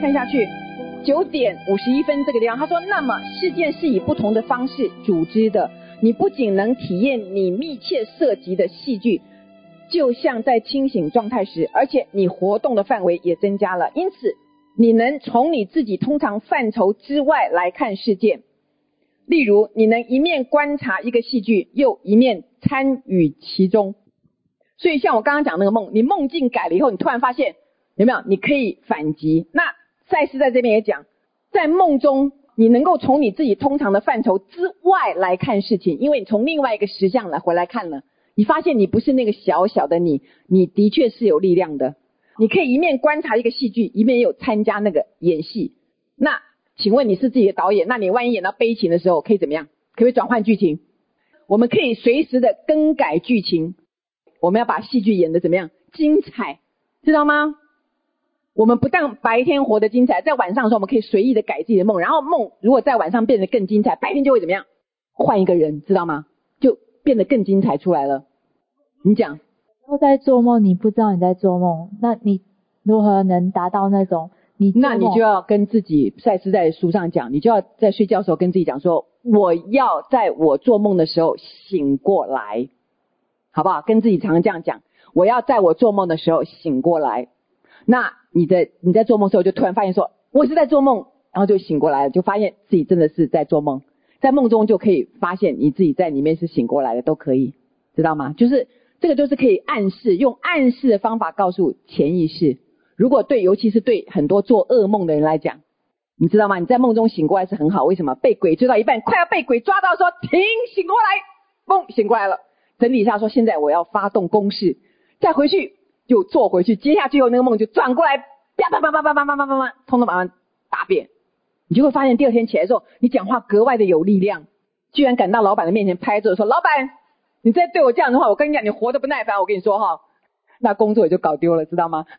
看下去，9点51分这个地方，他说，那么事件是以不同的方式组织的，你不仅能体验你密切涉及的戏剧，就像在清醒状态时，而且你活动的范围也增加了，因此你能从你自己通常范畴之外来看事件。例如，你能一面观察一个戏剧，又一面参与其中。所以像我刚刚讲那个梦，你梦境改了以后，你突然发现，有没有？你可以反击。那赛斯在这边也讲，在梦中你能够从你自己通常的范畴之外来看事情，因为你从另外一个实相回来看了，你发现你不是那个小小的你，你的确是有力量的。你可以一面观察一个戏剧，一面也有参加那个演戏。那请问你是自己的导演，那你万一演到悲情的时候可以怎么样？可不可以转换剧情？我们可以随时的更改剧情，我们要把戏剧演得怎么样？精彩，知道吗？我们不但白天活得精彩，在晚上的时候我们可以随意的改自己的梦，然后梦如果在晚上变得更精彩，白天就会怎么样？换一个人，知道吗？就变得更精彩出来了。你讲， 都在做梦，你不知道你在做梦，那你如何能达到那种那你就要跟自己，赛斯在书上讲，你就要在睡觉的时候跟自己讲说，我要在我做梦的时候醒过来，好不好？跟自己常常这样讲，我要在我做梦的时候醒过来。那你在做梦的时候就突然发现说，我是在做梦，然后就醒过来了，就发现自己真的是在做梦，在梦中就可以发现你自己在里面是醒过来的，都可以，知道吗？就是这个就是可以暗示，用暗示的方法告诉潜意识。如果尤其是对很多做噩梦的人来讲，你知道吗？你在梦中醒过来是很好，为什么？被鬼追到一半，快要被鬼抓到，说停，醒过来，嘣，醒过来了。整理一下说，现在我要发动攻势，再回去就坐回去，接下去后那个梦就转过来，啪啪啪啪啪啪啪啪啪，通通把它打扁。你就会发现第二天起来的时候，你讲话格外的有力量，居然赶到老板的面前拍着说，老板，你再对我这样的话，我跟你讲，你活得不耐烦，我跟你说哈。那工作也就搞丢了，知道吗？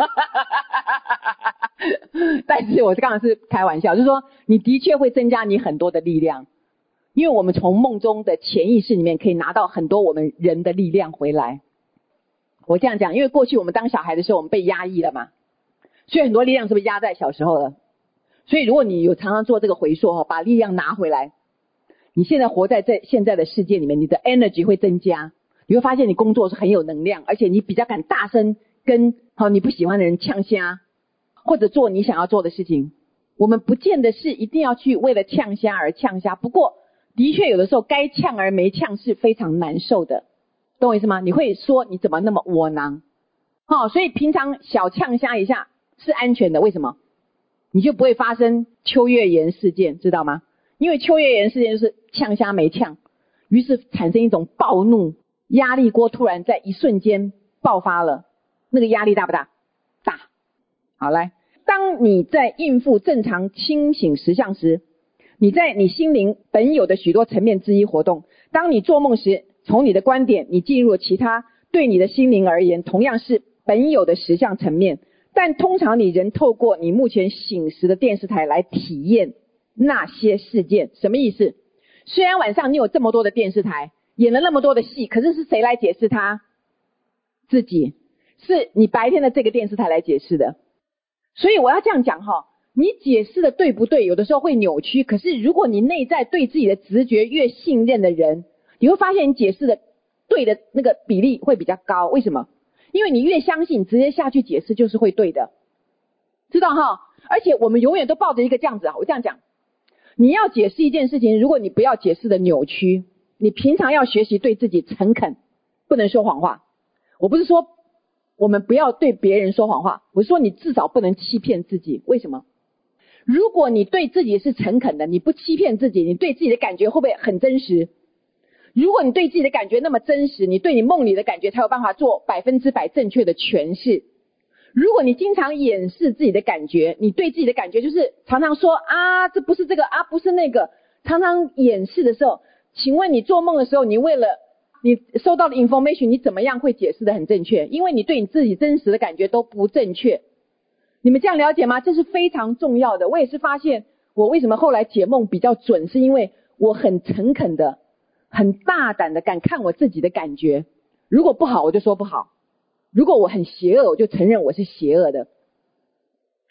但是我刚刚是开玩笑，就是说你的确会增加你很多的力量，因为我们从梦中的潜意识里面可以拿到很多我们人的力量回来。我这样讲，因为过去我们当小孩的时候我们被压抑了嘛，所以很多力量是不是压在小时候了？所以如果你有常常做这个回溯，把力量拿回来，你现在活在现在的世界里面，你的 energy 会增加，你会发现你工作是很有能量，而且你比较敢大声跟你不喜欢的人呛虾，或者做你想要做的事情。我们不见得是一定要去为了呛虾而呛虾，不过的确有的时候该呛而没呛是非常难受的，懂我意思吗？你会说你怎么那么窝囊，所以平常小呛虾一下是安全的，为什么？你就不会发生秋叶原事件，知道吗？因为秋叶原事件就是呛虾没呛，于是产生一种暴怒，压力锅突然在一瞬间爆发了，那个压力大不大？大。好，来，当你在应付正常清醒实相时，你在你心灵本有的许多层面之一活动。当你做梦时，从你的观点你进入了其他对你的心灵而言同样是本有的实相层面，但通常你仍透过你目前醒时的电视台来体验那些事件。什么意思？虽然晚上你有这么多的电视台演了那么多的戏，可是谁来解释它？自己，是你白天的这个电视台来解释的。所以我要这样讲你解释的对不对有的时候会扭曲，可是如果你内在对自己的直觉越信任的人，你会发现你解释的对的那个比例会比较高。为什么？因为你越相信，直接下去解释就是会对的，知道而且我们永远都抱着一个这样子，我这样讲，你要解释一件事情，如果你不要解释的扭曲，你平常要学习对自己诚恳，不能说谎话。我不是说我们不要对别人说谎话，我是说你至少不能欺骗自己。为什么？如果你对自己是诚恳的，你不欺骗自己，你对自己的感觉会不会很真实？如果你对自己的感觉那么真实，你对你梦里的感觉才有办法做100%正确的诠释。如果你经常掩饰自己的感觉，你对自己的感觉就是常常说这不是这个不是那个，常常掩饰的时候，请问你做梦的时候，你为了你收到的 information 你怎么样会解释的很正确？因为你对你自己真实的感觉都不正确。你们这样了解吗？这是非常重要的。我也是发现我为什么后来解梦比较准，是因为我很诚恳的很大胆的敢看我自己的感觉，如果不好我就说不好，如果我很邪恶我就承认我是邪恶的。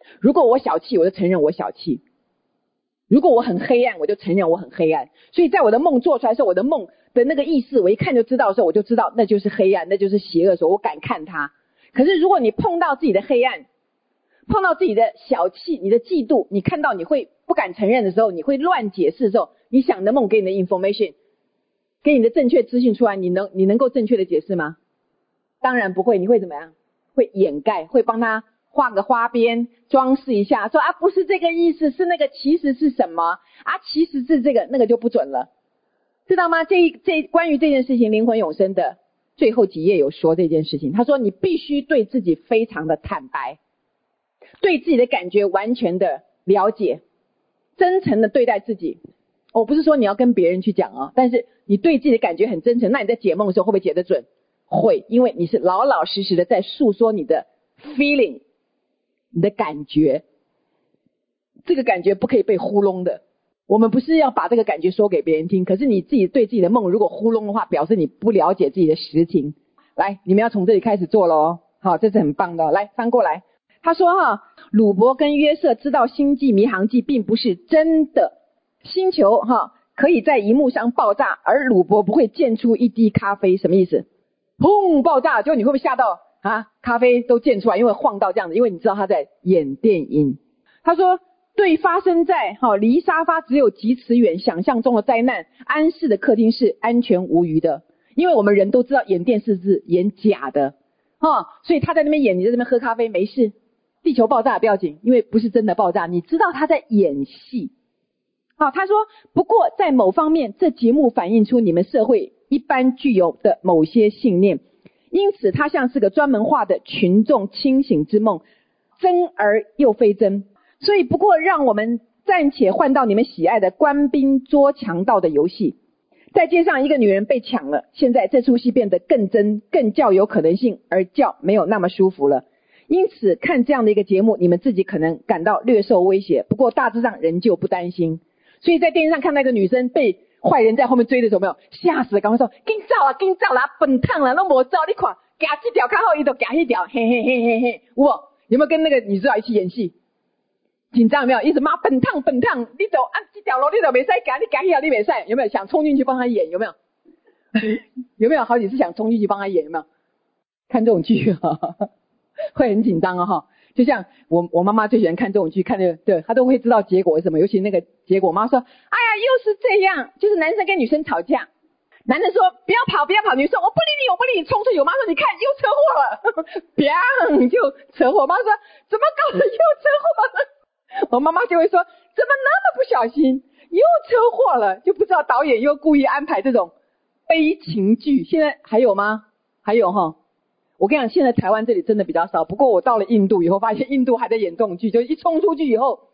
如果我小气，我就承认我小气；如果我很黑暗，我就承认我很黑暗。所以在我的梦做出来的时候，我的梦的那个意思，我一看就知道的时候，我就知道那就是黑暗，那就是邪恶的时候，我敢看它。可是如果你碰到自己的黑暗，碰到自己的小气，你的嫉妒，你看到你会不敢承认的时候，你会乱解释的时候，你想你的梦给你的 information， 给你的正确资讯出来，你能够正确的解释吗？当然不会。你会怎么样？会掩盖，会帮他画个花边，装饰一下，说啊不是这个意思，是那个其实是什么啊，其实是这个，那个就不准了，知道吗？关于这件事情，灵魂永生的最后几页有说这件事情。他说你必须对自己非常的坦白，对自己的感觉完全的了解，真诚的对待自己。我不是说你要跟别人去讲啊，但是你对自己的感觉很真诚，那你在解梦的时候会不会解得准？会，因为你是老老实实的在诉说你的 feeling， 你的感觉，这个感觉不可以被糊弄的。我们不是要把这个感觉说给别人听，可是你自己对自己的梦如果糊弄的话，表示你不了解自己的实情。来，你们要从这里开始做咯。好，这是很棒的。来，翻过来。他说鲁伯跟约瑟知道星际迷航记并不是真的，星球可以在荧幕上爆炸，而鲁伯不会溅出一滴咖啡。什么意思？砰，爆炸，结果你会不会吓到咖啡都溅出来，因为晃到这样子，因为你知道他在演电影。他说对发生在离沙发只有几尺远想象中的灾难，安室的客厅是安全无虞的，因为我们人都知道演电视是演假的所以他在那边演，你在那边喝咖啡没事，地球爆炸也不要紧，因为不是真的爆炸，你知道他在演戏。他说不过在某方面这节目反映出你们社会一般具有的某些信念，因此它像是个专门化的群众清醒之梦，真而又非真。所以不过让我们暂且换到你们喜爱的官兵捉强盗的游戏，在街上一个女人被抢了，现在这出戏变得更真，更较有可能性，而较没有那么舒服了。因此看这样的一个节目，你们自己可能感到略受威胁，不过大致上仍旧不担心。所以在电视上看到一个女生被坏人在后面追的时候，没有吓死了，赶快说紧走啦紧走啦，笨烫啦都没走，你看夹这条较好，伊就夹那条，嘿嘿嘿嘿嘿。有没有跟那个女主角一起演戏？紧张有没有？一直骂笨烫笨烫，你走按这条路你都没赛夹，你夹那条你没赛，有没有想冲进去帮他演？有没有？有没有好几次想冲进去帮他演？有没有？看这种剧会很紧张就像我妈妈最喜欢看这种剧，看的对她都会知道结果是什么，尤其那个结果，我妈说哎呀又是这样，就是男生跟女生吵架，男生说不要跑不要跑，女生我不理你我不理你，冲出去，我妈说你看又车祸了砰就车祸，我妈说怎么搞的又车祸了，我妈妈就会说怎么那么不小心又车祸了，就不知道导演又故意安排这种悲情剧。现在还有吗？还有我跟你讲，现在台湾这里真的比较少，不过我到了印度以后发现印度还在演这种剧，就一冲出去以后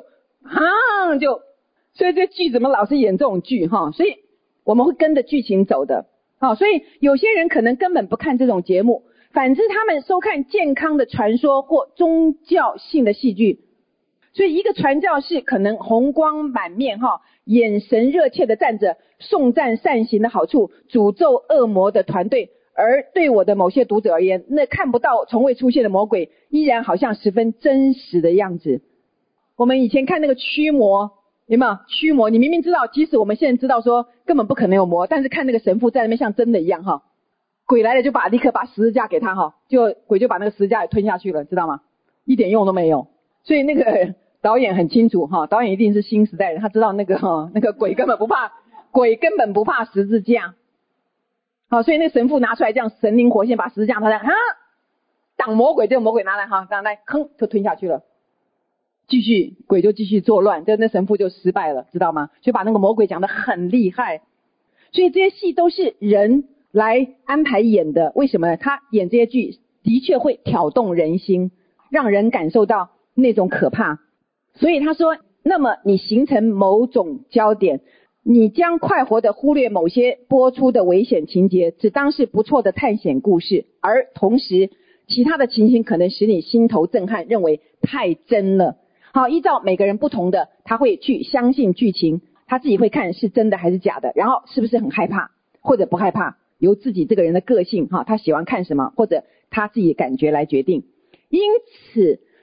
所以这剧怎么老是演这种剧所以我们会跟着剧情走的所以有些人可能根本不看这种节目，反之他们收看健康的传说或宗教性的戏剧。所以一个传教士可能红光满面眼神热切的站着颂赞善行的好处，诅咒恶魔的团队，而对我的某些读者而言，那看不到从未出现的魔鬼依然好像十分真实的样子。我们以前看那个驱魔，有没有驱魔？你明明知道，即使我们现在知道说根本不可能有魔，但是看那个神父在那边像真的一样鬼来了就立刻把十字架给他就鬼就把那个十字架也吞下去了，知道吗？一点用都没有。所以那个导演很清楚导演一定是新时代的，他知道那个鬼根本不怕十字架所以那个神父拿出来这样神灵活现，把十字架他挡魔鬼，这个魔鬼拿来这样来吭就吞下去了，鬼就继续作乱，那神父就失败了，知道吗？所以把那个魔鬼讲得很厉害。所以这些戏都是人来安排演的，为什么呢？他演这些剧的确会挑动人心，让人感受到那种可怕。所以他说，那么你形成某种焦点，你将快活地忽略某些播出的危险情节，只当是不错的探险故事，而同时其他的情形可能使你心头震撼，认为太真了。依照每个人不同的，他会去相信剧情，他自己会看是真的还是假的，然后是不是很害怕或者不害怕，由自己这个人的个性他喜欢看什么或者他自己的感觉来决定。因此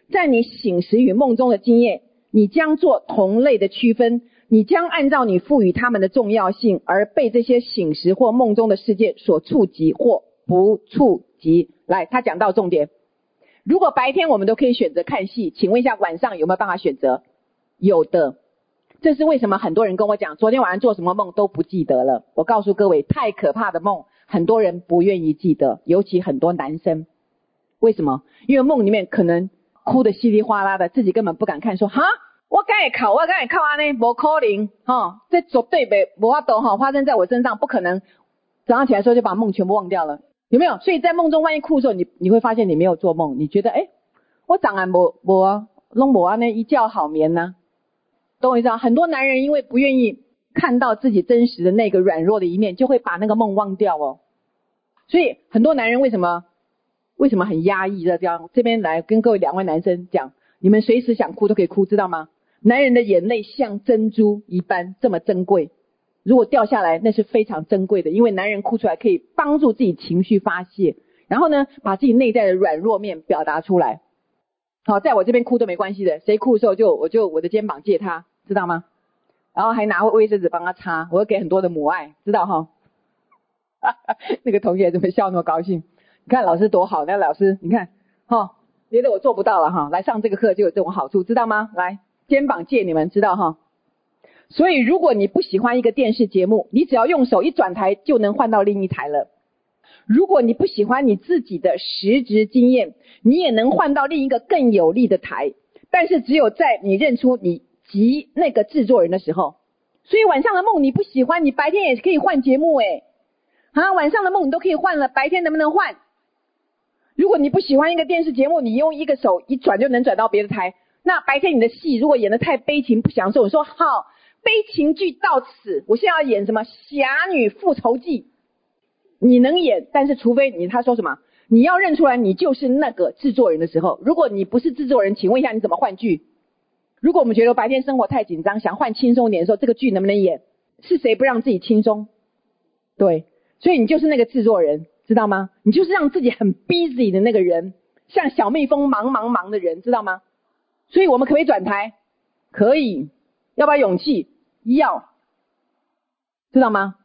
在你醒时与梦中的经验，你将做同类的区分，你将按照你赋予他们的重要性而被这些醒时或梦中的世界所触及或不触及。来，他讲到重点，如果白天我们都可以选择看戏，请问一下晚上有没有办法选择？有的。这是为什么很多人跟我讲昨天晚上做什么梦都不记得了。我告诉各位，太可怕的梦很多人不愿意记得，尤其很多男生。为什么？因为梦里面可能哭得稀里哗啦的，自己根本不敢看，说哈我敢会哭啊呢，不可能这绝对没法度发生在我身上，不可能。早上起来的时候就把梦全部忘掉了，有没有？所以在梦中万一哭的时候，你会发现你没有做梦，你觉得我早安没啊，拢没啊呢，一觉好眠呢。懂我意思啊？很多男人因为不愿意看到自己真实的那个软弱的一面，就会把那个梦忘掉哦。所以很多男人为什么很压抑的这样？这边来跟各位2位男生讲，你们随时想哭都可以哭，知道吗？男人的眼泪像珍珠一般这么珍贵，如果掉下来那是非常珍贵的，因为男人哭出来可以帮助自己情绪发泄，然后呢把自己内在的软弱面表达出来。好，在我这边哭都没关系的，谁哭的时候我的肩膀借他，知道吗？然后还拿卫生纸帮他擦，我会给很多的母爱，知道哈？那个同学怎么笑那么高兴？你看老师多好，那老师你看别的我做不到了哈，来上这个课就有这种好处，知道吗？来，肩膀借你们，知道哈？所以如果你不喜欢一个电视节目，你只要用手一转台就能换到另一台了。如果你不喜欢你自己的实质经验，你也能换到另一个更有利的台，但是只有在你认出你及那个制作人的时候。所以晚上的梦你不喜欢，你白天也可以换节目晚上的梦你都可以换了，白天能不能换？如果你不喜欢一个电视节目，你用一个手一转就能转到别的台，那白天你的戏如果演得太悲情不享受，你说好，悲情剧到此，我现在要演什么侠女复仇记，你能演，但是除非他说什么你要认出来你就是那个制作人的时候，如果你不是制作人，请问一下你怎么换剧？如果我们觉得白天生活太紧张，想换轻松一点的时候，这个剧能不能演？是谁不让自己轻松？对，所以你就是那个制作人，知道吗？你就是让自己很 busy 的那个人，像小蜜蜂忙的人，知道吗？所以我们可不可以转台？可以。要不要勇气？要。知道吗？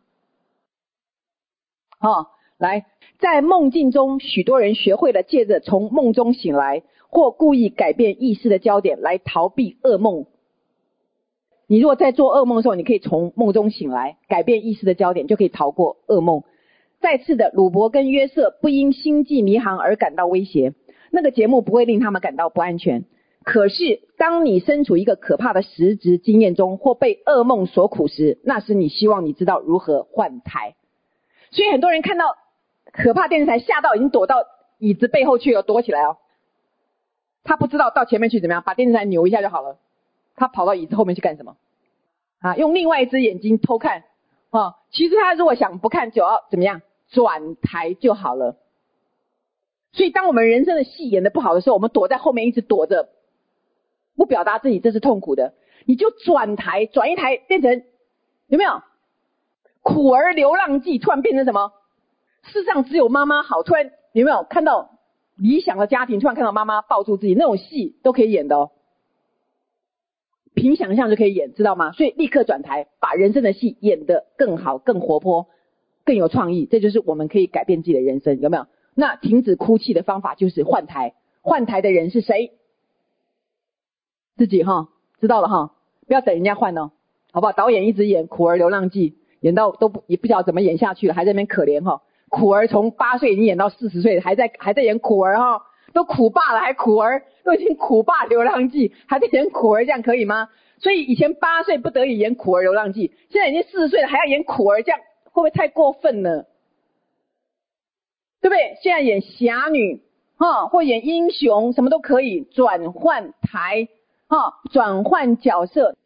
来，在梦境中许多人学会了借着从梦中醒来或故意改变意识的焦点来逃避噩梦。你如果在做噩梦的时候，你可以从梦中醒来，改变意识的焦点，就可以逃过噩梦。再次的，鲁伯跟约瑟不因星际迷航而感到威胁，那个节目不会令他们感到不安全。可是当你身处一个可怕的实质经验中或被噩梦所苦时，那时你希望你知道如何换台。所以很多人看到可怕电视台吓到已经躲到椅子背后去了，躲起来他不知道到前面去怎么样，把电视台扭一下就好了。他跑到椅子后面去干什么用另外一只眼睛偷看其实他如果想不看就要怎么样，转台就好了。所以当我们人生的戏演得不好的时候，我们躲在后面一直躲着不表达自己，这是痛苦的。你就转台，转一台变成有没有苦儿流浪记，突然变成什么世上只有妈妈好，突然有没有看到理想的家庭，突然看到妈妈抱住自己，那种戏都可以演的凭想象就可以演，知道吗？所以立刻转台，把人生的戏演得更好，更活泼，更有创意，这就是我们可以改变自己的人生，有没有？那停止哭泣的方法就是换台。换台的人是谁？自己知道了不要等人家换好不好？导演一直演苦儿流浪记，演到也不晓得怎么演下去了，还在那边可怜苦儿从8岁已经演到40岁，还在演苦儿都苦爸了还苦儿，都已经苦爸流浪记还在演苦儿，这样可以吗？所以以前8岁不得已演苦儿流浪记，现在已经40岁了还要演苦儿，这样会不会太过分了？对不对？现在演侠女或演英雄，什么都可以，转换台转换角色。